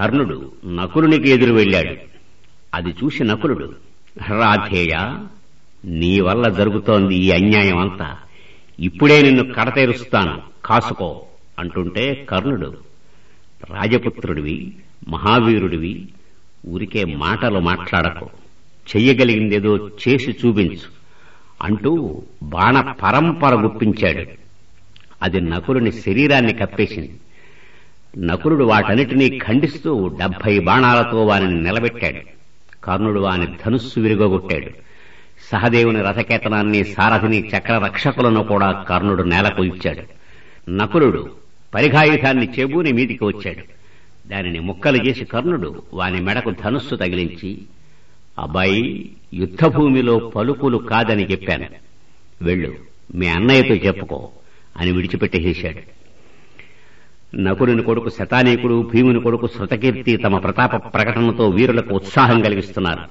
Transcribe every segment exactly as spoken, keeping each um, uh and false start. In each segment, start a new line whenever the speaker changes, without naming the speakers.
కర్ణుడు నకులునికి ఎదురు వెళ్ళాడు. అది చూసి నకులుడు, రాధేయ, నీ వల్ల జరుగుతోంది ఈ అన్యాయం అంతా, ఇప్పుడే నిన్ను కడతేరుస్తాను, కాసుకో అంటుంటే కర్ణుడు, రాజపుత్రుడివి, మహావీరుడివి, ఊరికే మాటలు మాట్లాడకు, చెయ్యగలిగిందేదో చేసి చూపించు అంటూ బాణ పరంపర గుప్పించాడు. అది నకులుని శరీరాన్ని కప్పేసింది. నకులుడు వాటన్నిటినీ ఖండిస్తూ డెబ్బై బాణాలతో వానిని నిలబెట్టాడు. కర్ణుడు వాని ధనుస్సు విరుగొట్టాడు. సహదేవుని రథకేతనాన్ని, సారథిని, చక్ర రక్షకులను కూడా కర్ణుడు నేలకొల్చాడు. నకులుడు పరిఘాయుధాన్ని చెబూని మీదికి వచ్చాడు. దానిని ముక్కలు చేసి కర్ణుడు వాని మెడకు ధనుస్సు తగిలించి, అబ్బాయి, యుద్ధభూమిలో పలుకులు కాదని చెప్పాను, వెళ్ళు, మీ అన్నయ్యతో చెప్పుకో అని విడిచిపెట్టేశాడు. నకులుని కొడుకు శతానీకుడు, భీముని కొడుకు శృతకీర్తి తమ ప్రతాప ప్రకటనతో వీరులకు ఉత్సాహం కలిగిస్తున్నారు.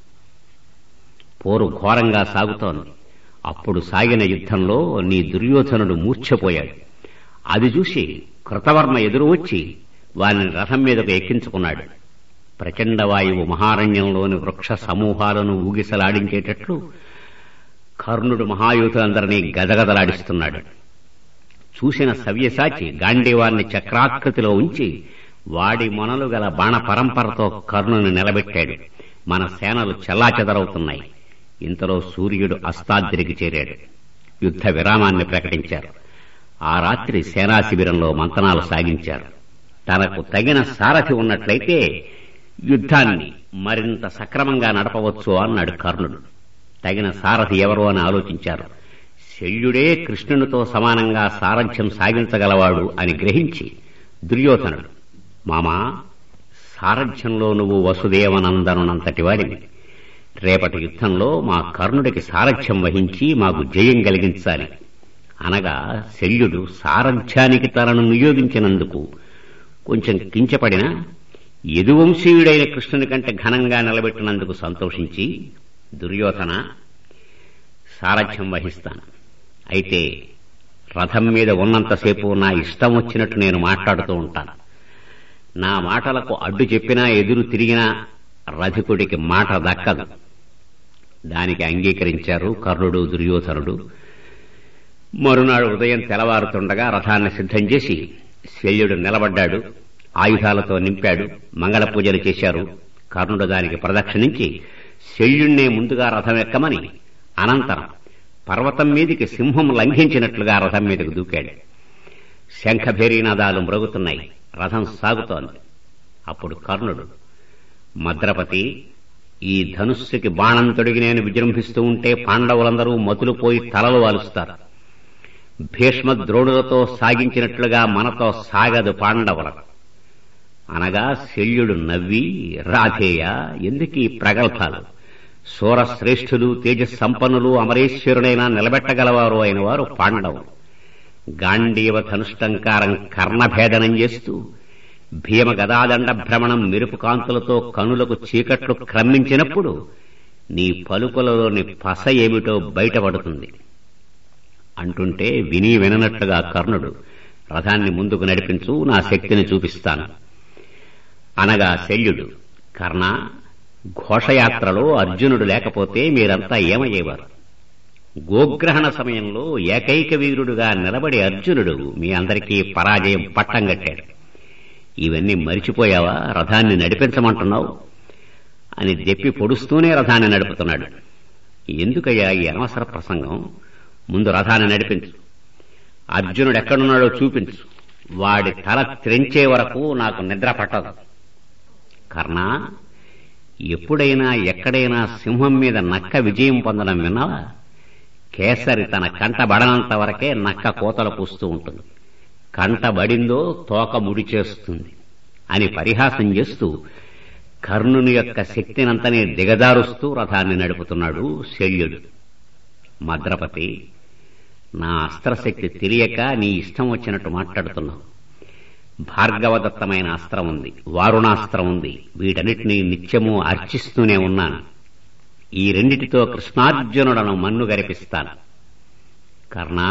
పోరు ఘోరంగా సాగుతోంది. అప్పుడు సాగిన యుద్ధంలో నీ దుర్యోధనుడు మూర్ఛపోయాడు. అది చూసి కృతవర్మ ఎదురు వచ్చి వారిని రథం మీదకు ఎక్కించుకున్నాడు. ప్రచండ వాయువు మహారణ్యంలోని వృక్ష సమూహాలను ఊగిసలాడించేటట్లు కర్ణుడు మహాయూతులందరినీ గదగదలాడిస్తున్నాడు. చూసిన సవ్యసాచి గాంధీవాన్ని చక్రాకృతిలో ఉంచి వాడి మొనలు గల బాణ పరంపరతో కర్ణుని నిలబెట్టాడు. మన సేనలు చెల్లాచెదరవుతున్నాయి. ఇంతలో సూర్యుడు అస్తాద్రికి చేరాడు. యుద్ధ విరామాన్ని ప్రకటించారు. ఆ రాత్రి సేనా శిబిరంలో మంతనాలు సాగించారు. తనకు తగిన సారథి ఉన్నట్లయితే యుద్ధాన్ని మరింత సక్రమంగా నడపవచ్చు అన్నాడు కర్ణుడు. తగిన సారథి ఎవరో అని ఆలోచించారు. శల్యుడే కృష్ణునితో సమానంగా సారథ్యం సాగించగలవాడు అని గ్రహించి దుర్యోధనుడు, మామా, సారథ్యంలో నువ్వు వసుదేవనందనునంతటి వాడిని. రేపటి యుద్ధంలో మా కర్ణుడికి సారథ్యం వహించి మాకు జయం కలిగించాలి అనగా శల్యుడు సారథ్యానికి తనను నియోగించినందుకు కొంచెం కించపడినా యదువంశీయుడైన కృష్ణుని కంటే ఘనంగా నిలబెట్టినందుకు సంతోషించి, దుర్యోధన, సారథ్యం వహిస్తాను, అయితే రథం మీద ఉన్నంతసేపు నా ఇష్టం వచ్చినట్టు నేను మాట్లాడుతూ ఉంటాను. నా మాటలకు అడ్డు చెప్పినా ఎదురు తిరిగినా రథికుడికి మాట దక్కదు. దానికి అంగీకరించారు కర్ణుడు, దుర్యోధనుడు. మరునాడు ఉదయం తెల్లవారుతుండగా రథాన్ని సిద్ధం చేసి శల్యుడు నిలబడ్డాడు. ఆయుధాలతో నింపాడు. మంగళ పూజలు చేశారు. కర్ణుడు దానికి ప్రదక్షిణించి శల్యుణ్ణే ముందుగా రథం ఎక్కమని, అనంతరం పర్వతం మీదికి సింహం లంఘించినట్లుగా రథం మీదకు దూకాడు. శంఖభేరీనాదాలు మ్రోగుతున్నాయి. రథం సాగుతోంది. అప్పుడు కర్ణుడు, మద్రపతి, ఈ ధనుస్సుకి బాణం తొడిగి నేను విజృంభిస్తూ ఉంటే పాండవులందరూ మతులుపోయి తలలు వాలుస్తారు. భీష్మ ద్రోణులతో సాగించినట్లుగా మనతో సాగదు పాండవులకు అనగా శల్యుడు నవ్వి, రాధేయ, ఎందుకీ ప్రగల్భాలు? శూరశ్రేష్ఠులు, తేజస్సంపన్నులు, అమరేశ్వరుడైనా నిలబెట్టగలవారు అయిన వారు పాండవులు. గాంధీవ ధనుష్టంకారం కర్ణభేదనం చేస్తూ భీమ గదాదండ భ్రమణం మెరుపు కాంతులతో కనులకు చీకట్లు క్రమించినప్పుడు నీ పలుకులలోని పస ఏమిటో బయటపడుతుంది అంటుంటే విని విననట్లుగా కర్ణుడు, రథాన్ని ముందుకు నడిపించు, నా శక్తిని చూపిస్తాను అనగా శల్యుడు, కర్ణ, ఘోషయాత్రలో అర్జునుడు లేకపోతే మీరంతా ఏమయ్యేవారు? గోగ్రహణ సమయంలో ఏకైక వీరుడుగా నిలబడి అర్జునుడు మీ అందరికీ పరాజయం పట్టం కట్టాడు. ఇవన్నీ మరిచిపోయావా? రథాన్ని నడిపించమంటున్నావు అని దెప్పి పొడుస్తూనే రథాన్ని నడుపుతున్నాడు. ఎందుకయ్యా ఈ అనవసర ప్రసంగం? ముందు రథాన్ని నడిపించు. అర్జునుడు ఎక్కడున్నాడో చూపించు. వాడి తల త్రెంచే వరకు నాకు నిద్ర పట్టదు. కర్ణ, ఎప్పుడైనా ఎక్కడైనా సింహం మీద నక్క విజయం పొందడం విన్నావా? కేసరి తన కంటబడనంత వరకే నక్క కోతలు పూస్తూ ఉంటుంది. కంటబడిందో తోక ముడి చేస్తుంది అని పరిహాసం చేస్తూ కర్ణుని యొక్క శక్తినంతనే దిగదారుస్తూ రథాన్ని నడుపుతున్నాడు శల్యుడు. మద్రపతి, నా అస్త్రశక్తి తెలియక నీ ఇష్టం వచ్చినట్టు మాట్లాడుతున్నావు. భార్గవదత్తమైన అస్త్రం ఉంది, వారుణాస్త్రం ఉంది. వీటన్నిటినీ నిత్యము అర్చిస్తూనే ఉన్నాను. ఈ రెండిటితో కృష్ణార్జునులను మన్ను గరిపిస్తాను. కర్ణ,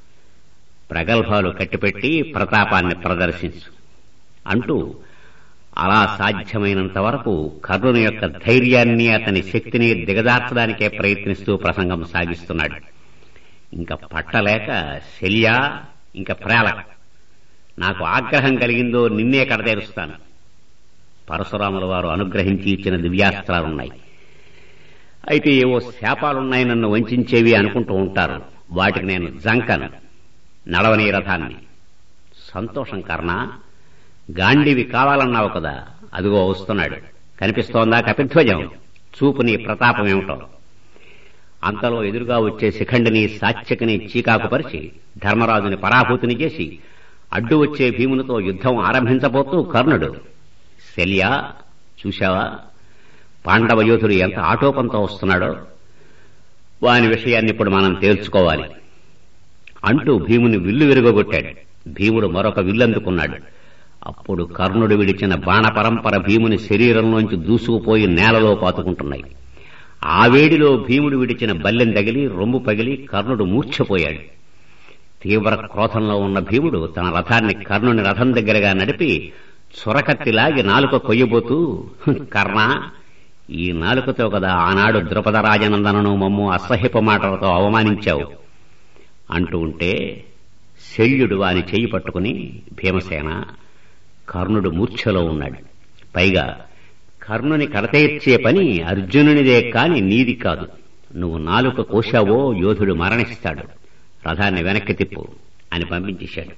ప్రగల్భాలు కట్టిపెట్టి ప్రతాపాన్ని ప్రదర్శించు అంటూ అలా సాధ్యమైనంత వరకు కర్ణుని యొక్క ధైర్యాన్ని అతని శక్తిని దిగజార్చడానికే ప్రయత్నిస్తూ ప్రసంగం సాగిస్తున్నాడు. ఇంకా పట్టలేక శల్యా, ఇంకా ప్రేల, నాకు ఆగ్రహం కలిగిందో నిన్నే కడతేరుస్తాను. పరశురాముల వారు అనుగ్రహించి ఇచ్చిన దివ్యాస్త్రాలున్నాయి. అయితే ఏవో శాపాలున్నాయి నన్ను వంచేవి అనుకుంటూ ఉంటారు. వాటికి నేను జంకను, నడవని రథాన్ని. సంతోషం కర్ణ, గాంధీవి కావాలన్నావు కదా, అదిగో వస్తున్నాడు. కనిపిస్తోందా కపిధ్వజం? చూపు నీ ప్రతాపం ఏమిటో. అంతలో ఎదురుగా వచ్చే శిఖండిని సాత్యకిని చీకాకుపరిచి ధర్మరాజుని పరాభూతిని చేసి అడ్డు వచ్చే భీమునితో యుద్ధం ఆరంభించబోతూ కర్ణుడు, శల్యా చూశావా, పాండవ యోధుడు ఎంత ఆటోపంతో వస్తున్నాడో, వాని విషయాన్ని ఇప్పుడు మనం తేల్చుకోవాలి అంటూ భీముని విల్లు విరుగొట్టాడు. భీముడు మరొక విల్లందుకున్నాడు. అప్పుడు కర్ణుడు విడిచిన బాణ పరంపర భీముని శరీరంలోంచి దూసుకుపోయి నేలలో పాతుకుంటున్నాయి. ఆ వేడిలో భీముడు విడిచిన బల్లెం తగిలి రొమ్ము పగిలి కర్ణుడు మూర్ఛపోయాడు. తీవ్ర క్రోధంలో ఉన్న భీముడు తన రథాన్ని కర్ణుని రథం దగ్గరగా నడిపి చురకత్తిలాగి నాలుక కొయ్యబోతూ, కర్ణ, ఈ నాలుకతో కదా ఆనాడు ద్రుపద రాజనందనను మమ్ము అసహ్యపు మాటలతో అవమానించావు అంటూ ఉంటే శల్యుడు వాని చెయ్యి పట్టుకుని, భీమసేన, కర్ణుడు మూర్ఛలో ఉన్నాడు. పైగా కర్ణుని కడతేర్చే పని అర్జునునిదే కాని నీది కాదు. నువ్వు నాలుక కోశావో యోధుడు మరణిస్తాడు. రథాన్ని వెనక్కి తిప్పు అని పంపించేశాడు.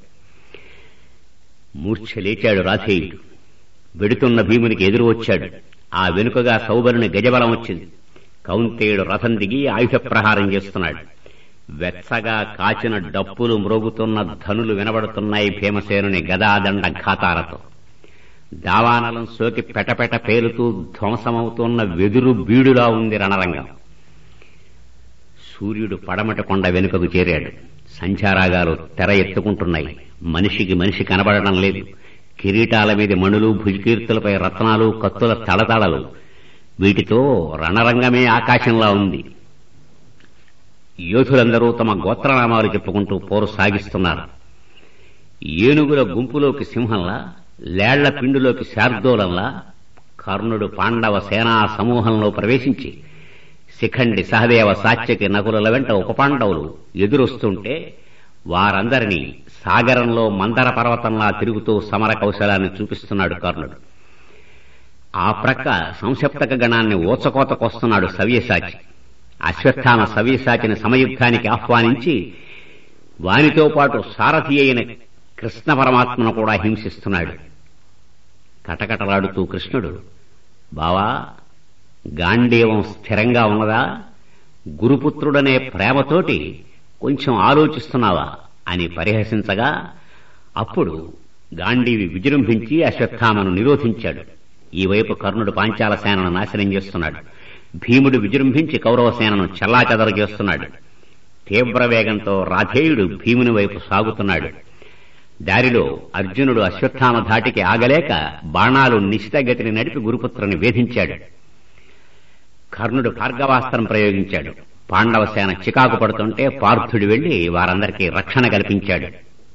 మూర్ఛ లేచాడు రాధేయుడు. వెడుతున్న భీమునికి ఎదురు వచ్చాడు. ఆ వెనుకగా సౌబరుని గజబలం వచ్చింది. కౌంతేయుడు రథం దిగి ఆయుధ ప్రహారం చేస్తున్నాడు. వెచ్చగా కాచిన డప్పులు మ్రోగుతున్న ధనులు వినబడుతున్నాయి భీమసేనుని గదాదండ ఘాతాలతో. దావానలం సోకి పెటపెట పేలుతూ ధ్వంసమవుతున్న వెదురు బీడులా ఉంది రణరంగం. సూర్యుడు పడమట కొండ వెనుకకు చేరాడు. సంచారాగాలు తెర ఎత్తుకుంటున్నాయి. మనిషికి మనిషి కనబడడం లేదు. కిరీటాల మీద మణులు, భుజకీర్తులపై రత్నాలు, కత్తుల తళతళలు. వీటితో రణరంగమే ఆకాశంలా ఉంది. యోధులందరూ తమ గోత్రనామాలు చెప్పుకుంటూ పోరు సాగిస్తున్నారు. ఏనుగుల గుంపులోకి సింహంలా, లేళ్ల పిండులోకి శార్దూలంలా కర్ణుడు పాండవ సేనా సమూహంలో ప్రవేశించి శిఖండి, సహదేవ, సాత్యకి, నకులుల వెంట ఉపపాండవులు ఎదురొస్తుంటే వారందరినీ సాగరంలో మందర పర్వతంలా తిరుగుతూ సమర కౌశలాన్ని చూపిస్తున్నాడు కర్ణుడు. ఆ ప్రక్క సంసప్తక గణాన్ని ఓచకోతకొస్తున్నాడు సవ్యసాచి. అశ్వత్థామ సవ్యసాచిని సమయుద్ధానికి ఆహ్వానించి వానితో పాటు సారథి అయిన కృష్ణ పరమాత్మను కూడా హింసిస్తున్నాడు. కటకటలాడుతూ కృష్ణుడు, బావా, గాంధీవం స్థిరంగా ఉన్నదా? గురుపుత్రుడనే ప్రేమతోటి కొంచెం ఆలోచిస్తున్నావా అని పరిహసించగా, అప్పుడు గాంధీవి విజృంభించి అశ్వత్థామను నిరోధించాడు. ఈ వైపు కర్ణుడు పాంచాల సేనను నాశనం చేస్తున్నాడు. భీముడు విజృంభించి కౌరవ సేనను చెల్లాచెదరు చేస్తున్నాడు. తీవ్ర వేగంతో రాధేయుడు భీముని వైపు సాగుతున్నాడు. దారిలో అర్జునుడు అశ్వత్థామ ధాటికి ఆగలేక బాణాలు నిశితగతిని నడిపి గురుపుత్రుని వేధించాడు. కర్ణుడు భార్గవాస్త్రం ప్రయోగించాడు. పాండవ సేన చికాకు పడుతుంటే పార్థుడు వెళ్లి వారందరికీ రక్షణ కల్పించాడు.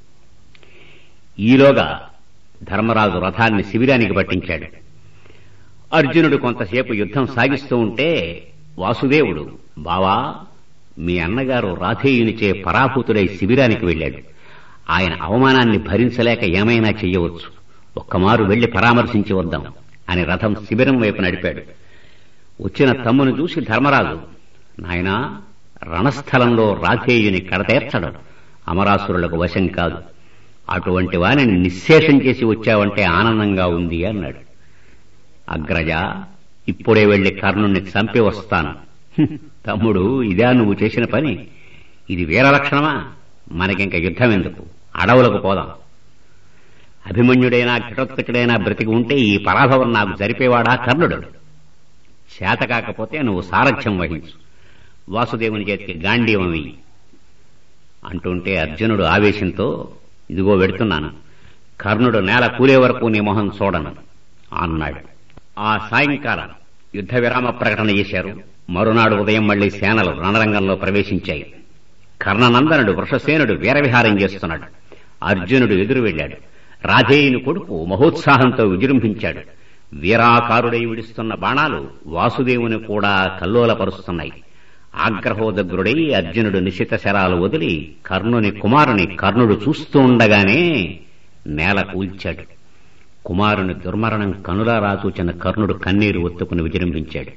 ఈలోగా ధర్మరాజు రథాన్ని శిబిరానికి పట్టించాడు. అర్జునుడు కొంతసేపు యుద్ధం సాగిస్తూ ఉంటే వాసుదేవుడు, బావా, మీ అన్నగారు రాధేయునిచే పరాభూతుడై శిబిరానికి వెళ్లాడు. ఆయన అవమానాన్ని భరించలేక ఏమైనా చెయ్యవచ్చు. ఒక్కమారు వెళ్లి పరామర్శించి వద్దాం అని రథం శిబిరం వైపు నడిపాడు. వచ్చిన తమ్మును చూసి ధర్మరాజు, నాయనా, రణస్థలంలో రాధేయుని కడతేర్చడం అమరాసురులకు వశం కాదు. అటువంటి వారిని నిశ్శేషం చేసి వచ్చావంటే ఆనందంగా ఉంది అన్నాడు. అగ్రజ, ఇప్పుడే వెళ్లి కర్ణుణ్ణి చంపి వస్తాను. తమ్ముడు, ఇదా నువ్వు చేసిన పని? ఇది వీరలక్షణమా? మనకింక యుద్ధం ఎందుకు? అడవులకు పోదాం. అభిమన్యుడైనా ఘటోత్కచుడైనా బ్రతికి ఉంటే ఈ పరాభవం నాకు జరిపేవాడా కర్ణుడు? చేత కాకపోతే నువ్వు సారథ్యం వహించు, వాసుదేవుని చేతికి గాంధీవం ఇయ్యి అంటుంటే అర్జునుడు ఆవేశంతో, ఇదిగో వెడుతున్నాను, కర్ణుడు నేల కూలే వరకు నీ మొహం చూడను అన్నాడు. ఆ సాయంకాలం యుద్ధ విరామ ప్రకటన చేశారు. మరునాడు ఉదయం మళ్లీ సేనలు రణరంగంలో ప్రవేశించాయి. కర్ణనందనుడు వృషసేనుడు వీరవిహారం చేస్తున్నాడు. అర్జునుడు ఎదురు వెళ్లాడు. రాధేయుని కొడుకు మహోత్సాహంతో విజృంభించాడు. వీరాకారుడై విడుస్తున్న బాణాలు వాసుదేవుని కూడా కల్లోలపరుస్తున్నాయి. ఆగ్రహోదగ్రుడై అర్జునుడు నిశిత శరాలు వదిలి కర్ణుని కుమారుని కర్ణుడు చూస్తూ ఉండగానే నేల కూల్చాడు. కుమారుని దుర్మరణం కనులారా చూచిన కర్ణుడు కన్నీరు ఒత్తుకుని విజృంభించాడు.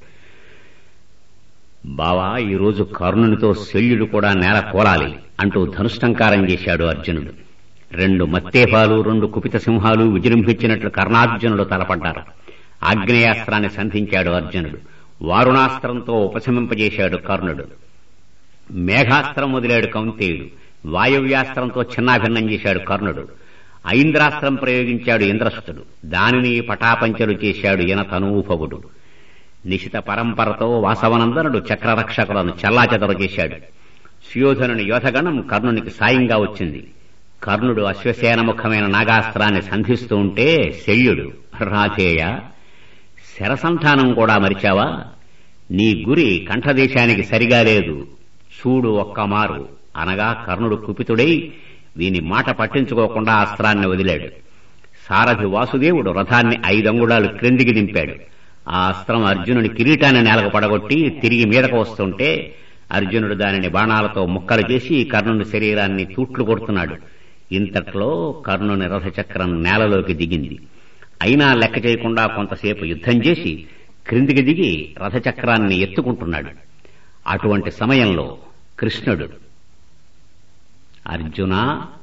బావా, ఈరోజు కర్ణునితో శల్యుడు కూడా నేల కోలాలి అంటూ ధనుష్టంకారం చేశాడు అర్జునుడు. రెండు మత్తేహాలు రెండు కుపిత సింహాలు విజృంభించినట్లు కర్ణార్జునుడు తలపడ్డారు. ఆగ్నేయాస్త్రాన్ని సంధించాడు అర్జునుడు. వారుణాస్త్రంతో ఉపశమింపజేశాడు కర్ణుడు. మేఘాస్త్రం వదిలాడు కౌంతేయుడు. వాయవ్యాస్త్రంతో చిన్నాభిన్నం చేశాడు కర్ణుడు. ఐంద్రాస్త్రం ప్రయోగించాడు ఇంద్రస్తుడు. దానిని పటాపంచలు చేశాడు ఈయన తనూపవుడు. నిశిత పరంపరతో వాసవనందనుడు చక్రరక్షకులను చెల్లాచెదరు చేశాడు. సుయోధనుని యోధగణం కర్ణునికి సాయంగా వచ్చింది. కర్ణుడు అశ్వసేనముఖమైన నాగాస్త్రాన్ని సంధిస్తూ ఉంటే శల్యుడు, రాధేయ, శరసంధానం కూడా మరిచావా? నీ గురి కంఠదేశానికి సరిగా లేదు, చూడు ఒక్కమారు అనగా కర్ణుడు కుపితుడై వీని మాట పట్టించుకోకుండా అస్త్రాన్ని వదిలాడు. సారథి వాసుదేవుడు రథాన్ని ఐదంగుళాలు క్రిందికి దింపాడు. ఆ అస్త్రం అర్జునుడి కిరీటాన్ని నేలకు పడగొట్టి తిరిగి మీదకు వస్తుంటే అర్జునుడు దానిని బాణాలతో ముక్కలు చేసి కర్ణుని శరీరాన్ని తూట్లు కొడుతున్నాడు. ఇంతట్లో కర్ణుని రథచక్రం నేలలోకి దిగింది. అయినా లెక్క చేయకుండా కొంతసేపు యుద్ధం చేసి క్రిందికి దిగి రథచక్రాన్ని ఎత్తుకుంటున్నాడు. అటువంటి సమయంలో కృష్ణుడు, అర్జున,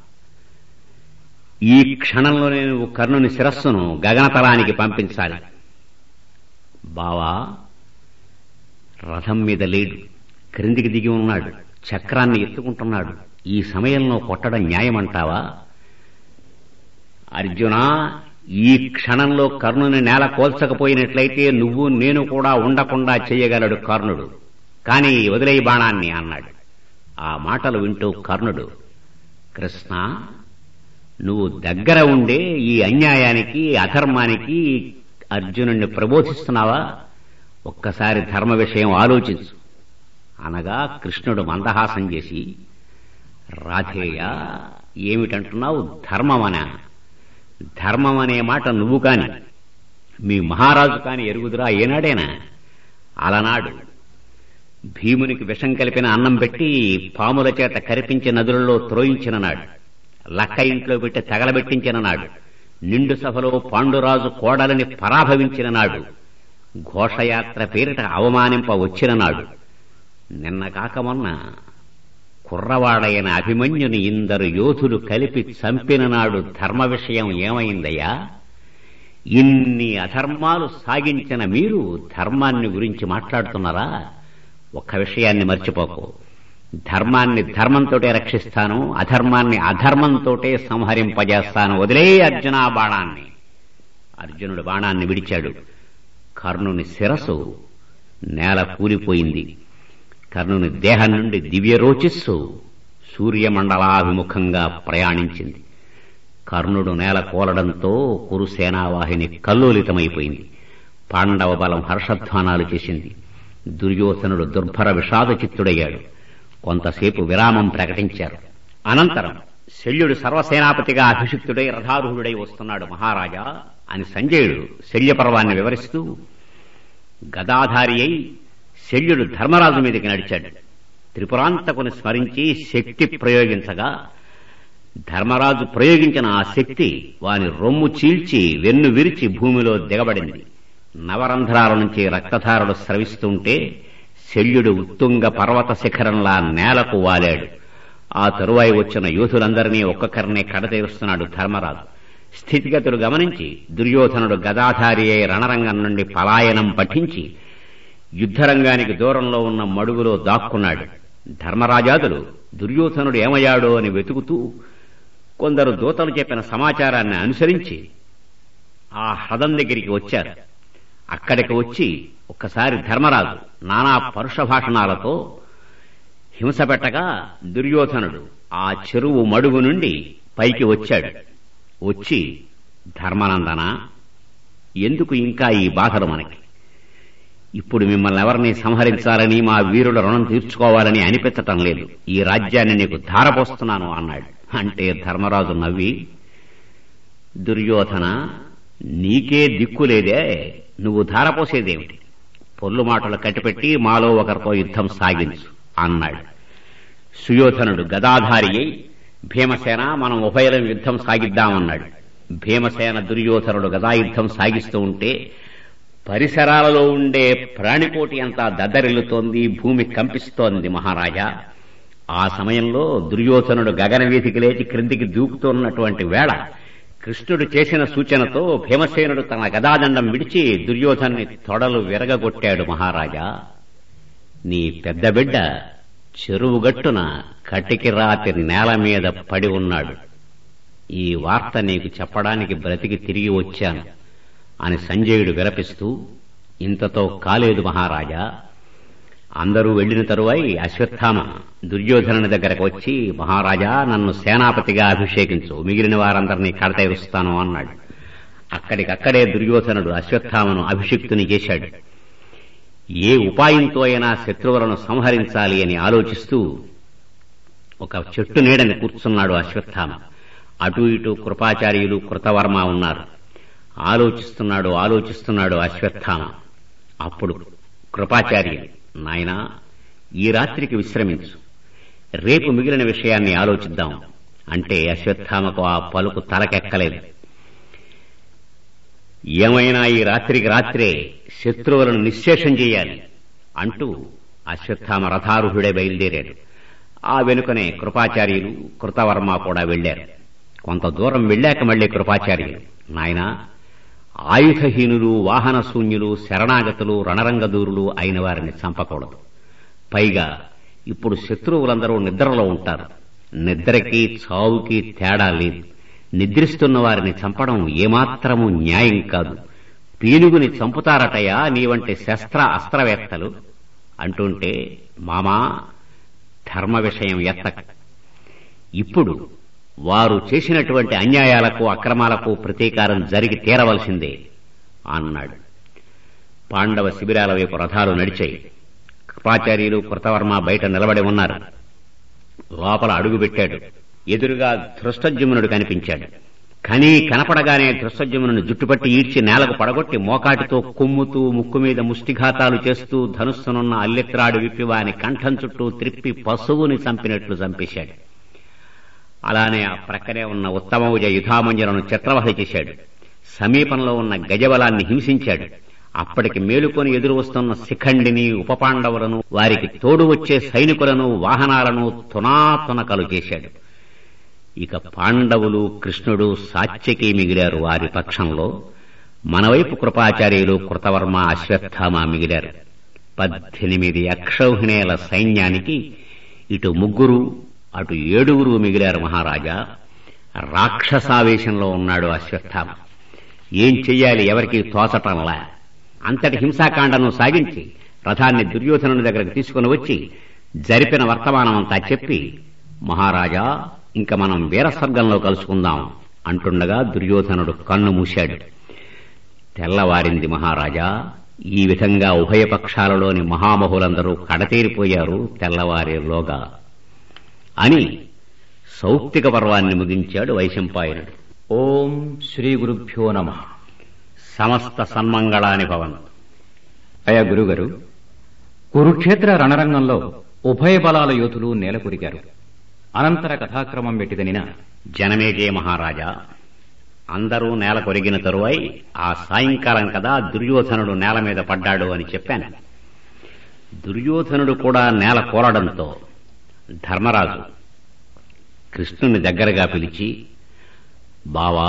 ఈ క్షణంలోనే నువ్వు కర్ణుని శిరస్సును గగనతలానికి పంపించాలి. బావా, రథం మీద లేడు, క్రిందికి దిగి ఉన్నాడు, చక్రాన్ని ఎత్తుకుంటున్నాడు. ఈ సమయంలో కొట్టడం న్యాయమంటావా? అర్జున, ఈ క్షణంలో కర్ణుని నేల కోల్చకపోయినట్లయితే నువ్వు నేను కూడా ఉండకుండా చెయ్యగలడు కర్ణుడు. కాని వదిలేయి బాణాన్ని అన్నాడు. ఆ మాటలు వింటూ కర్ణుడు, కృష్ణ, నువ్వు దగ్గర ఉండే ఈ అన్యాయానికి అధర్మానికి అర్జునుణ్ణి ప్రబోధిస్తున్నావా? ఒక్కసారి ధర్మ విషయం ఆలోచించు అనగా కృష్ణుడు మందహాసం చేసి, రాధేయ, ఏమిటంటున్నావు? ధర్మమనా? ధర్మం అనే మాట నువ్వు కాని మీ మహారాజు కాని ఎరుగుదురా ఏనాడేనా? అలనాడు భీమునికి విషం కలిపిన అన్నం పెట్టి పాముల చేత కరిపించి నదులలో త్రోయించిన నాడు, లక్క ఇంట్లో పెట్టి తగలబెట్టించిన నాడు, నిండు సభలో పాండురాజు కోడలని పరాభవించిన నాడు, ఘోషయాత్ర పేరిట అవమానింప వచ్చిన నాడు, నిన్న కాక మొన్న కుర్రవాడైన అభిమన్యుని ఇందరు యోధులు కలిపి చంపిన నాడు ధర్మ విషయం ఏమైందయ్యా? ఇన్ని అధర్మాలు సాగించిన మీరు ధర్మాన్ని గురించి మాట్లాడుతున్నారా? ఒక్క విషయాన్ని మర్చిపోకు, ధర్మాన్ని ధర్మంతోటే రక్షిస్తాను, అధర్మాన్ని అధర్మంతోటే సంహరింపజేస్తాను. వదిలే అర్జున బాణాన్ని. అర్జునుడు బాణాన్ని విడిచాడు. కర్ణుని శిరసు నేల కూలిపోయింది. కర్ణుని దేహం నుండి దివ్యరోచిస్సు సూర్యమండలాభిముఖంగా ప్రయాణించింది. కర్ణుడు నేల కూలడంతో కురుసేనావాహిని కల్లోలితమైపోయింది. పాండవ బలం హర్షధ్వానాలు చేసింది. దుర్యోధనుడు దుర్భర విషాదచిత్తుడయ్యాడు. కొంతసేపు విరామం ప్రకటించారు. అనంతరం శల్యుడు సర్వసేనాపతిగా అభిషిక్తుడై రథారూఢుడై వస్తున్నాడు. మహారాజా అని సంజయుడు శల్యపర్వాన్ని వివరిస్తూ, గదాధారి అయి శల్యుడు ధర్మరాజు మీదకి నడిచాడు. త్రిపురాంతకుని స్మరించి శక్తి ప్రయోగించగా ధర్మరాజు ప్రయోగించిన ఆ శక్తి వాని రొమ్ము చీల్చి వెన్ను విరిచి భూమిలో దిగబడింది. నవరంధ్రాల నుంచి రక్తధారుడు స్రవిస్తుంటే శల్యుడు ఉత్తుంగ పర్వత శిఖరంలా నేలకు వాలాడు. ఆ తరువాయి వచ్చిన యోధులందరినీ ఒక్కొక్కరినే కడతీరుస్తున్నాడు ధర్మరాజు. స్థితిగతులు గమనించి దుర్యోధనుడు గదాధారి అయి రణరంగం నుండి పలాయనం పఠించి యుద్ధరంగానికి దూరంలో ఉన్న మడుగులో దాక్కున్నాడు. ధర్మరాజాదులు దుర్యోధనుడు ఏమయ్యాడో అని వెతుకుతూ కొందరు దూతలు చెప్పిన సమాచారాన్ని అనుసరించి ఆ హ్రదం దగ్గరికి వచ్చారు. అక్కడికి వచ్చి ఒక్కసారి ధర్మరాజు నానా పరుష భాషణాలతో హింస పెట్టగా దుర్యోధనుడు ఆ చెరువు మడుగు నుండి పైకి వచ్చాడు. వచ్చి, ధర్మనందన, ఎందుకు ఇంకా ఈ బాధలు మనకి? ఇప్పుడు మిమ్మల్ని ఎవరిని సంహరించాలని, మా వీరుల రుణం తీర్చుకోవాలని అనిపించటం లేదు. ఈ రాజ్యాన్ని నీకు ధారపోస్తున్నాను అన్నాడు. అంటే ధర్మరాజు నవ్వి, దుర్యోధన, నీకే దిక్కులేదే, నువ్వు ధారపోసేదేమిటి? పొల్లు మాటలు కట్టిపెట్టి మాలో ఒకరితో యుద్ధం సాగించు అన్నాడు. సుయోధనుడు గదాధారి అయి, భీమసేన మనం ఉభయలం యుద్ధం సాగిద్దామన్నాడు. భీమసేన దుర్యోధనుడు గదాయుద్ధం సాగిస్తూ ఉంటే పరిసరాలలో ఉండే ప్రాణికోటి అంతా దద్దరిల్లుతోంది, భూమి కంపిస్తోంది మహారాజా. ఆ సమయంలో దుర్యోధనుడు గగనవీధికి లేచి క్రిందికి దూకుతున్నటువంటి వేళ కృష్ణుడు చేసిన సూచనతో భీమసేనుడు తన గదాదండం విడిచి దుర్యోధనుని తొడలు విరగగొట్టాడు. మహారాజా, నీ పెద్ద బిడ్డ చెరువుగట్టున కటికి రాతి నేల మీద పడి ఉన్నాడు. ఈ వార్త నీకు చెప్పడానికి బ్రతికి తిరిగి వచ్చాను అని సంజయుడు విలపిస్తూ, ఇంతతో కాలేదు మహారాజా. అందరూ వెళ్లిన తరువాయి అశ్వత్థామ దుర్యోధనుని దగ్గరకు వచ్చి, మహారాజా నన్ను సేనాపతిగా అభిషేకించు, మిగిలిన వారందరినీ కడతేరుస్తాను అన్నాడు. అక్కడికక్కడే దుర్యోధనుడు అశ్వత్థామను అభిషిక్తుని చేశాడు. ఏ ఉపాయంతో అయినా శత్రువులను సంహరించాలి అని ఆలోచిస్తూ ఒక చెట్టు నీడని కూర్చున్నాడు అశ్వత్థామ. అటు ఇటు కృపాచార్యులు కృతవర్మ ఉన్నారు. ఆలోచిస్తున్నాడు ఆలోచిస్తున్నాడు అశ్వత్థామ. అప్పుడు కృపాచార్యులు, నాయనా ఈ రాత్రికి విశ్రమించు, రేపు మిగిలిన విషయాన్ని ఆలోచిద్దాం అంటే అశ్వత్థామకు ఆ పలుకు తలకెక్కలేదు. ఏమైనా ఈ రాత్రికి రాత్రే శత్రువులను నిశ్శేషం చేయాలి అంటూ అశ్వత్థామ రథారూఢుడే బయలుదేరాడు. ఆ వెనుకనే కృపాచార్యులు కృతవర్మ కూడా వెళ్లారు. కొంత దూరం వెళ్లాక మళ్లీ కృపాచార్యులు, నాయనా ఆయుధహీనులు, వాహన శూన్యులు, శరణాగతులు, రణరంగదూరులు అయిన వారిని చంపకూడదు. పైగా ఇప్పుడు శత్రువులందరూ నిద్రలో ఉంటారు. నిద్రకి చావుకి తేడా లేదు. నిద్రిస్తున్న వారిని చంపడం ఏమాత్రమూ న్యాయం కాదు. పీనుగుని చంపుతారటయా నీ వంటి శస్త్ర అస్త్రవేత్తలు అంటుంటే, మామా ధర్మ విషయం ఎత్తక. ఇప్పుడు వారు చేసినటువంటి అన్యాయాలకు అక్రమాలకు ప్రతీకారం జరిగి తీరవలసిందే అన్నాడు. పాండవ శిబిరాల వైపు రథాలు నడిచాయి. కృపాచార్యులు కృతవర్మ బయట నిలబడి ఉన్నారు. లోపల అడుగుపెట్టాడు. ఎదురుగా ధృష్టద్యుమ్నుడు కనిపించాడు. కనీ కనపడగానే ధృష్టద్యుమ్నుని జుట్టుపట్టి ఈడ్చి నేలకు పడగొట్టి మోకాటితో కొమ్ముతూ ముక్కు మీద ముష్టిఘాతాలు చేస్తూ ధనుస్సునున్న అల్లెత్రాడు విప్పి వాని కంఠం చుట్టూ త్రిప్పి పశువుని చంపినట్లు చంపేశాడు. అలానే ఆ ప్రక్కనే ఉన్న ఉత్తమౌజ యుధామంజలను చిత్రవధ చేశాడు. సమీపంలో ఉన్న గజబలాన్ని హింసించాడు. అప్పటికి మేలుకొని ఎదురు వస్తున్న శిఖండిని, ఉపపాండవులను, వారికి తోడు వచ్చే సైనికులను, వాహనాలను తునాతునకలు చేశాడు. ఇక పాండవులు, కృష్ణుడు, సాత్యకి మిగిలారు. వారి పక్షంలో మనవైపు కృపాచార్యులు కృతవర్మ, అశ్వత్థామ మిగిలారు. పద్దెనిమిది అక్షౌహిణేల సైన్యానికి ఇటు ముగ్గురు అటు ఏడుగురు మిగిలారు. మహారాజా, రాక్షసావేశంలో ఉన్నాడు అశ్వత్థామ. ఏం చెయ్యాలి ఎవరికి తోచటంలా. అంతటి హింసాకాండను సాగించి రథాన్ని దుర్యోధనుని దగ్గరకు తీసుకుని వచ్చి జరిపిన వర్తమానమంతా చెప్పి, మహారాజా ఇంక మనం వీరస్వర్గంలో కలుసుకుందాం అంటుండగా దుర్యోధనుడు కన్ను మూశాడు. తెల్లవారింది మహారాజా. ఈ విధంగా ఉభయ పక్షాలలోని మహామహులందరూ కడతేరిపోయారు తెల్లవారేలోగా అని సౌప్తిక పర్వాన్ని ముగించాడు వైశంపాయనుడు.
ఓం శ్రీ గురుభ్యో నమః.
సమస్త సన్మంగళాని భవన్.
అయ్యా గురుగారు, కురుక్షేత్ర రణరంగంలో ఉభయ బలాల యోధులు నేలకొరిగారు. అనంతర కథాక్రమం పెట్టిదనిన
జనమేజయ మహారాజా, అందరూ నేల కొరిగిన తరువాయి ఆ సాయంకాలం కదా దుర్యోధనుడు నేల మీద పడ్డాడు అని చెప్పాను. దుర్యోధనుడు కూడా నేల కోరడంతో ధర్మరాజు కృష్ణుని దగ్గరగా పిలిచి, బావా,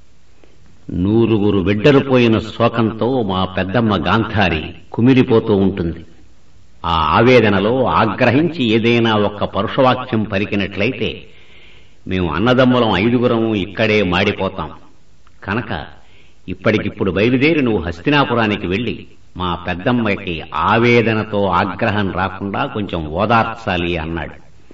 నూరుగురు బిడ్డలు పోయిన శోకంతో మా పెద్దమ్మ గాంధారి కుమిలిపోతూ ఉంటుంది. ఆ ఆవేదనలో ఆగ్రహించి ఏదైనా ఒక్క పరుషవాక్యం పలికినట్లయితే మేము అన్నదమ్ములం ఐదుగురం ఇక్కడే మాడిపోతాం. కనుక ఇప్పటికిప్పుడు బయలుదేరి నువ్వు హస్తినాపురానికి వెళ్లి మా పెద్దమ్మకి ఆవేదనతో ఆగ్రహం రాకుండా కొంచెం ఓదార్చాలి అన్నాడు.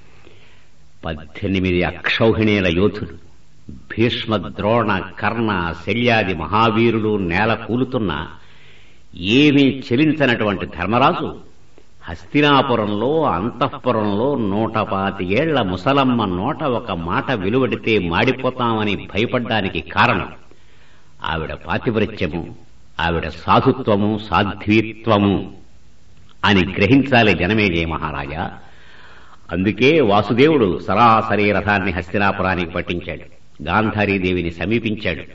పద్దెనిమిది అక్షౌహిణీల యోధులు భీష్మ, ద్రోణ, కర్ణ, శల్యాది మహావీరులు నేల కూలుతున్నా ఏమీ చెలించనటువంటి ధర్మరాజు హస్తినాపురంలో అంతఃపురంలో నూట పాతికేళ్ల ముసలమ్మ నోట ఒక మాట వెలువడితే మాడిపోతామని భయపడ్డానికి కారణం ఆవిడ పాతివ్రత్యము, ఆవిడ సాధుత్వము, సాధ్వీత్వము అని గ్రహించాలి జనమేజయ మహారాజా. అందుకే వాసుదేవుడు సరాసరి రథాన్ని హస్తినాపురానికి పట్టించాడు. గాంధారీదేవిని సమీపించాడు.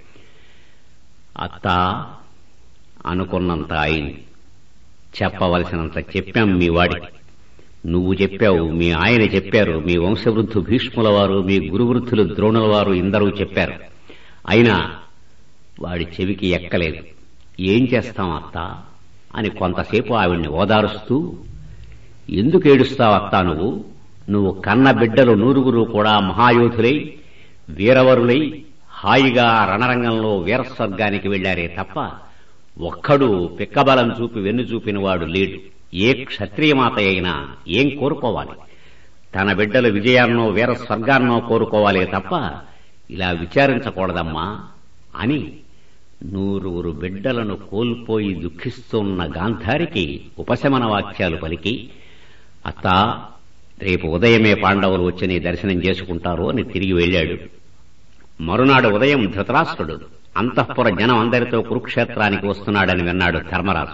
అత్తా, అనుకున్నంత అయింది. చెప్పవలసినంత చెప్పాం మీ వాడికి. నువ్వు చెప్పావు, మీ ఆయన చెప్పారు, మీ వంశవృద్ధు భీష్ముల వారు, మీ గురువృద్ధులు ద్రోణుల వారు ఇందరూ చెప్పారు. అయినా వాడి చెవికి ఎక్కలేదు. ఏం చేస్తాం అత్తా అని కొంతసేపు ఆవిడ్ని ఓదారుస్తూ, ఎందుకు ఏడుస్తావు అత్తా, నువ్వు నువ్వు కన్న బిడ్డలు నూరుగురు కూడా మహాయోధులై వీరవరులై హాయిగా రణరంగంలో వీరస్వర్గానికి వెళ్లారే తప్ప ఒక్కడు పిక్కబలం చూపి వెన్ను చూపినవాడు లేడు. ఏ క్షత్రియమాత అయినా ఏం కోరుకోవాలి? తన బిడ్డల విజయాన్నో వీరస్వర్గాన్నో కోరుకోవాలే తప్ప ఇలా విచారించకూడదమ్మా అని నూరుగురు బిడ్డలను కోల్పోయి దుఃఖిస్తున్న గాంధారికి ఉపశమన వాక్యాలు పలికి, అత్తా, రేపు ఉదయమే పాండవులు వచ్చి నీ దర్శనం చేసుకుంటారు అని తిరిగి వెళ్లాడు. మరునాడు ఉదయం ధృతరాష్ట్రుడు అంతఃపుర జనం అందరితో కురుక్షేత్రానికి వస్తున్నాడని విన్నాడు ధర్మరాజు.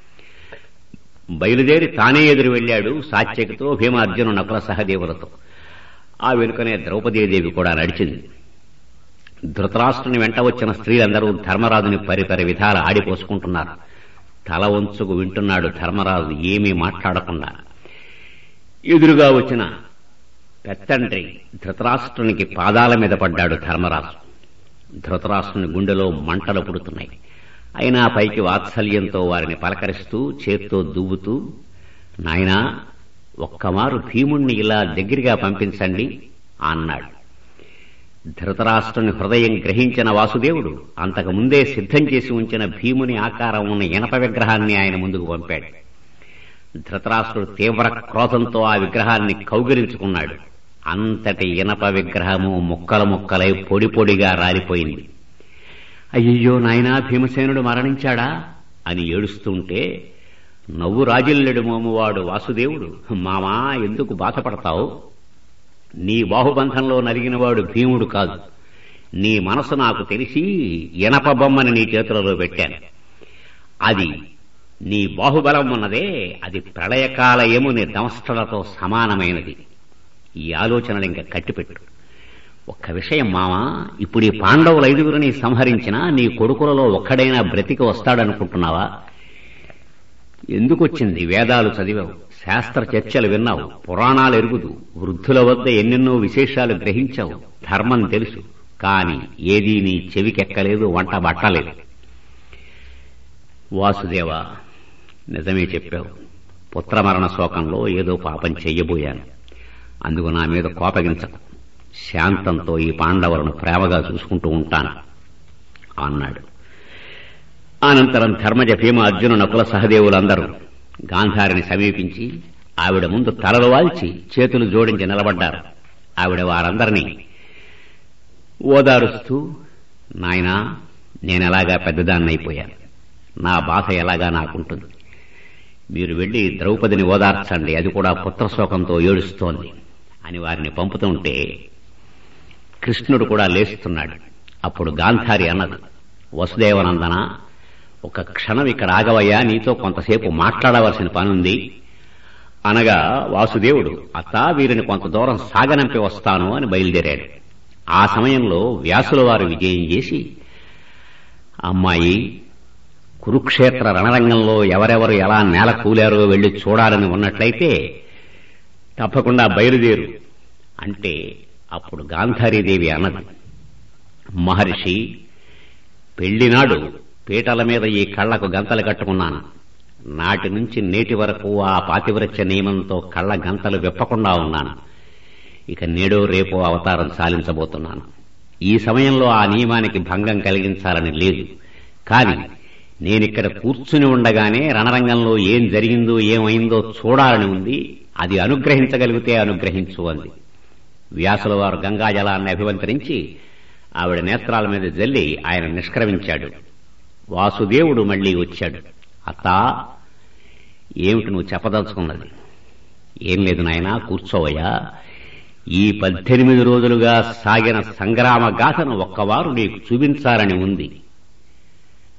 బయలుదేరి తానే ఎదురు వెళ్లాడు సాత్యకితో, భీమార్జును, నకుల సహదేవులతో. ఆ వెనుకనే ద్రౌపదీదేవి కూడా నడిచింది. ధృతరాష్ట్రుని వెంట వచ్చిన స్త్రీలందరూ ధర్మరాజుని పరిపరి విధాల ఆడిపోసుకుంటున్నారు. తల వంచుకు వింటున్నాడు ధర్మరాజు ఏమీ మాట్లాడకుండా. ఎదురుగా వచ్చిన పెత్తండ్రి ధృతరాష్ట్రునికి పాదాల మీద పడ్డాడు ధర్మరాజు. ధృతరాష్ట్రుని గుండెలో మంటలు పుడుతున్నాయి. అయినా పైకి వాత్సల్యంతో వారిని పలకరిస్తూ చేత్తో దువ్వుతూ, నాయనా, ఒక్కమారు భీముణ్ణి ఇలా దగ్గరగా పంపించండి అన్నాడు. ధృతరాష్ట్రుని హృదయం గ్రహించిన వాసుదేవుడు అంతకు ముందే సిద్ధం చేసి ఉంచిన భీముని ఆకారం ఉన్న ఇనప విగ్రహాన్ని ఆయన ముందుకు పంపాడు. ధృతరాష్ట్రుడు తీవ్ర క్రోధంతో ఆ విగ్రహాన్ని కౌగిలించుకున్నాడు. అంతటి ఇనప విగ్రహము ముక్కల ముక్కలై పొడి పొడిగా రాలిపోయింది. అయ్యయ్యో నాయనా, భీమసేనుడు మరణించాడా అని ఏడుస్తుంటే నవ్వు రాజిల్లెడు మోమువాడు వాసుదేవుడు, మామా, ఎందుకు బాధపడతావు? నీ బాహుబంధంలో నలిగినవాడు భీముడు కాదు. నీ మనసు నాకు తెలిసి ఇనప బొమ్మని నీ చేతులలో పెట్టాను. అది నీ బాహుబలం ఉన్నదే, అది ప్రళయకాల యముని దంష్టలతో సమానమైనది. ఈ ఆలోచనలు ఇంకా కట్టిపెట్టు. ఒక్క విషయం మామా, ఇప్పుడు ఈ పాండవుల ఐదుగురిని సంహరించినా నీ కొడుకులలో ఒక్కడైనా బ్రతికి వస్తాడనుకుంటున్నావా? ఎందుకొచ్చింది? వేదాలు చదివావు, శాస్త్ర చర్చలు విన్నావు, పురాణాలు ఎరుగుదు, వృద్ధుల వద్ద ఎన్నెన్నో విశేషాలు గ్రహించావు, ధర్మం తెలుసు. కాని ఏదీ నీ చెవికెక్కలేదు, వంట బట్టలేదు. వాసుదేవ, నిజమే చెప్పావు. పుత్రమరణ శోకంలో ఏదో పాపం చెయ్యబోయాను. అందుకు నా మీద కోపగించకు. శాంతంతో ఈ పాండవులను ప్రేమగా చూసుకుంటూ ఉంటాను అన్నాడు. అనంతరం ధర్మజ, భీమ, అర్జున, నకుల సహదేవులందరూ గాంధారిని సమీపించి ఆవిడ ముందు తలలు వాల్చి చేతులు జోడించి నిలబడ్డారు. ఆవిడ వారందరినీ ఓదారుస్తూ, నాయనా, నేనెలాగా పెద్దదాన్నైపోయాను, నా బాధ ఎలాగా నాకుంటుంది. మీరు వెళ్లి ద్రౌపదిని ఓదార్చండి, అది కూడా పుత్రశోకంతో ఏడుస్తోంది అని వారిని పంపుతుంటే కృష్ణుడు కూడా లేస్తున్నాడు. అప్పుడు గాంధారి అన్నది, వసుదేవనందన, ఒక క్షణం ఇక్కడ ఆగవయ్యా, నీతో కొంతసేపు మాట్లాడవలసిన పనుంది అనగా వాసుదేవుడు, అత్తా, వీరిని కొంత దూరం సాగనంపి వస్తాను అని బయలుదేరాడు. ఆ సమయంలో వ్యాసుల వారు విజయం చేసి, అమ్మాయి, కురుక్షేత్ర రణరంగంలో ఎవరెవరు ఎలా నేల కూలారో వెళ్లి చూడాలని ఉన్నట్లయితే తప్పకుండా బయలుదేరు అంటే అప్పుడు గాంధారీదేవి అన్నది, మహర్షి, పెళ్లినాడు పీటల మీద ఈ కళ్లకు గంతలు కట్టుకున్నాను. నాటి నుంచి నేటి వరకు ఆ పాతివ్రత్య నియమంతో కళ్ల గంతలు విప్పకుండా ఉన్నాను. ఇక నేడో రేపో అవతారం సాలించబోతున్నాను. ఈ సమయంలో ఆ నియమానికి భంగం కలిగించాలని లేదు. కాని నేనిక్కడ కూర్చుని ఉండగానే రణరంగంలో ఏం జరిగిందో ఏమైందో చూడాలని ఉంది. అది అనుగ్రహించగలిగితే అనుగ్రహించు అంది. వ్యాసుల వారు గంగాజలాన్ని అభివంతరించి ఆవిడ నేత్రాల మీద జల్లి ఆయన నిష్క్రమించాడు. వాసుదేవుడు మళ్లీ వచ్చాడు. అత్తా, ఏమిటి నువ్వు చెప్పదలుచుకున్నది? ఏం లేదు నాయనా, కూర్చోవయ్యా. ఈ పద్దెనిమిది రోజులుగా సాగిన సంగ్రామ గాథను ఒక్కవారు నీకు చూపించాలని ఉంది.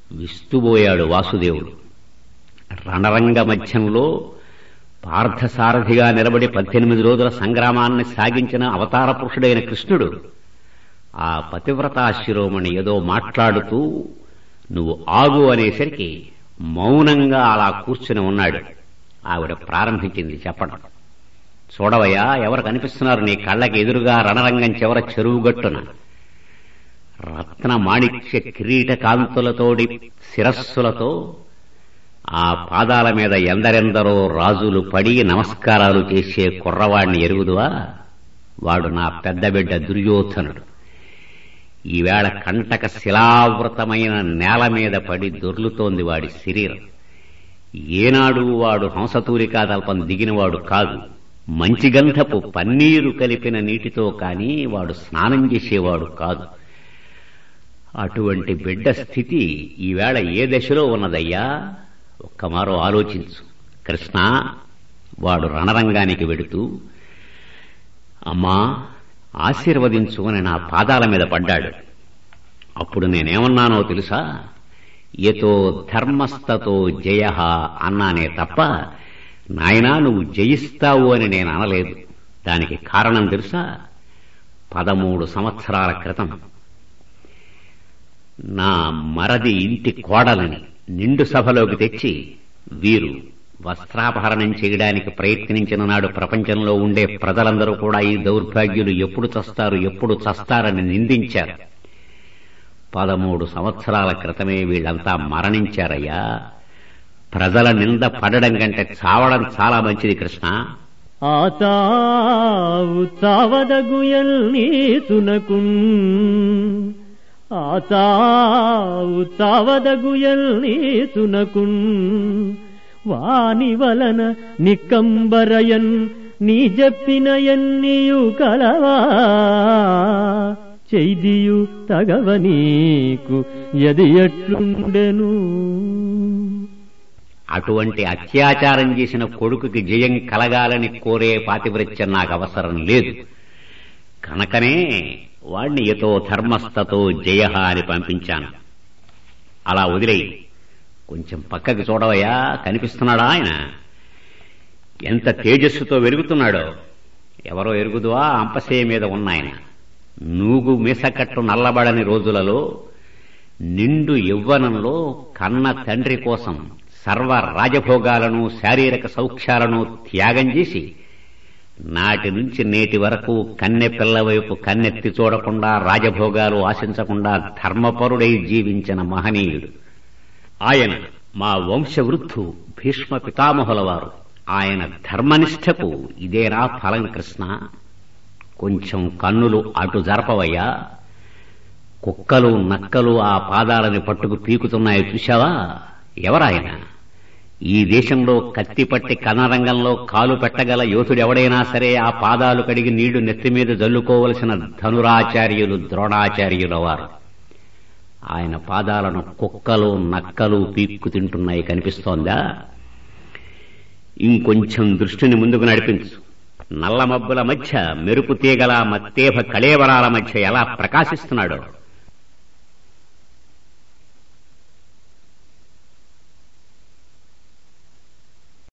విస్తుబోయాడు వాసుదేవుడు. రణరంగ మధ్యంలో పార్థసారథిగా నిలబడి పద్దెనిమిది రోజుల సంగ్రామాన్ని సాగించిన అవతార పురుషుడైన కృష్ణుడు ఆ పతివ్రతా శిరోమణి ఏదో మాట్లాడుతూ నువ్వు ఆగు అనేసరికి మౌనంగా అలా కూర్చుని ఉన్నాడు. ఆవిడ ప్రారంభించింది చెప్పడం. చూడవయ్యా, ఎవరు కనిపిస్తున్నారు నీ కళ్ళకి ఎదురుగా రణరంగం చివర చెరువుగట్టున? రత్న మాణిక్య కిరీట కాంతులతోడి శిరస్సులతో ఆ పాదాల మీద ఎందరెందరో రాజులు పడి నమస్కారాలు చేసే కుర్రవాణ్ణి ఎరుగుదువా? వాడు నా పెద్ద బిడ్డ దుర్యోధనుడు. ఈవేళ కంటక శిలావృతమైన నేల మీద పడి దొర్లుతోంది వాడి శరీరం. ఏనాడు వాడు హంసతూలికా తల్పం దిగినవాడు కాదు. మంచి గంధపు పన్నీరు కలిపిన నీటితో కాని వాడు స్నానం చేసేవాడు కాదు. అటువంటి బిడ్డ స్థితి ఈవేళ ఏ దశలో ఉన్నదయ్యా? ఒక్కమారో ఆలోచించు. కృష్ణ, వాడు రణరంగానికి వెడుతూ అమ్మా ఆశీర్వదించు అని నా పాదాల మీద పడ్డాడు. అప్పుడు నేనేమన్నానో తెలుసా? యతో ధర్మస్తతో జయ అన్నానే తప్ప నాయనా నువ్వు జయిస్తావు అని నేను అనలేదు. దానికి కారణం తెలుసా? పదమూడు సంవత్సరాల క్రితం నా మరది ఇంటి కోడలని నిండు సభలోకి తెచ్చి వీరు వస్త్రాపహరణం చేయడానికి ప్రయత్నించిన నాడు ప్రపంచంలో ఉండే ప్రజలందరూ కూడా ఈ దౌర్భాగ్యులు ఎప్పుడు చస్తారు ఎప్పుడు చస్తారని నిందించారు. పదమూడు సంవత్సరాల క్రితమే వీళ్లంతా మరణించారయ్యా. ప్రజల నింద పడడం కంటే చావడం చాలా మంచిది కృష్ణ.
ఆ చావు చావదగుయల్నీతునకున్ ఆ చావు చావదగుయల్నీతునకున్ వాని వలన నికంబరయన్ నీ చెప్పిన ఎన్నియు కలవా చైదియు తగవనీకు ఎది ఎట్లుండెను.
అటువంటి అత్యాచారం చేసిన కొడుకుకి జయం కలగాలని కోరే పాతివ్రత్యం నాకు అవసరం లేదు. కనుకనే వాణ్ణి యతో ధర్మస్తతో జయ అని పంపించాను. అలా వదిలేయి. కొంచెం పక్కకి చూడవయ్యా, కనిపిస్తున్నాడా ఆయన? ఎంత తేజస్సుతో వెలుగుతున్నాడో. ఎవరో ఎరుగుదువా? అంపశయ మీద ఉన్నాయన. నూగు మీసకట్టు నల్లబడని రోజులలో నిండు యవ్వనంలో కన్న తండ్రి కోసం సర్వ రాజభోగాలను శారీరక సౌఖ్యాలను త్యాగం చేసి నాటి నుంచి నేటి వరకు కన్నె పిల్ల వైపు కన్నెత్తి చూడకుండా రాజభోగాలు ఆశించకుండా ధర్మపరుడై జీవించిన మహనీయుడు ఆయన. మా వంశవృద్ధు భీష్మ పితామహుల వారు. ఆయన ధర్మనిష్టకు ఇదేనా ఫలం కృష్ణ? కొంచెం కన్నులు అటు జరపవయ్యా. కుక్కలు నక్కలు ఆ పాదాలని పట్టుకు పీకుతున్నాయో చూశావా? ఎవరాయన? ఈ దేశంలో కత్తిపట్టి కనరంగంలో కాలు పెట్టగల యోధుడెవడైనా సరే ఆ పాదాలు కడిగి నీళ్లు నెత్తిమీద జల్లుకోవలసిన ధనురాచార్యులు ద్రోణాచార్యుల వారు. ఆయన పాదాలను కుక్కలు నక్కలు పీక్కు తింటున్నాయి. కనిపిస్తోందా? ఇంకొంచెం దృష్టిని ముందుకు నడిపించు. నల్ల మబ్బుల మధ్య మెరుపు తీగల మత్తేభ కళేవరాల మధ్య ఎలా ప్రకాశిస్తున్నాడో.